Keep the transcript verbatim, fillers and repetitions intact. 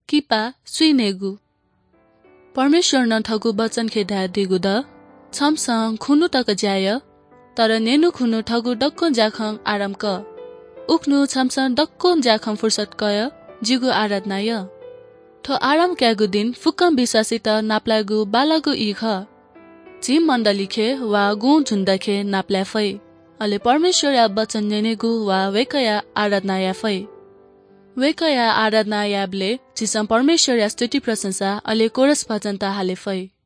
किपा सुइनेगु परमेश्वर न ठगु वचन खेढा दिगु द छमसङ खुनु तक ज्याय तर नेनु खुनु ठगु डक्को ज्याखङ आराम क उक्नु छमसङ डक्को ज्याखङ फुर्सद कय जिगु आराधना य थो आराम क्यागु दिन फुक्कम विश्वासित नाप्लागु बालागु इख जिम मण्डलीखे वा गु झुन्डखे नाप्ला फै अले परमेश्वर या वचन नेनेगु वा वेकया आराधना या फै वेकया आराधना याबले जिसम परमेश्वर या स्तुति प्रशंसा अले कोरस भजन त हाले फै।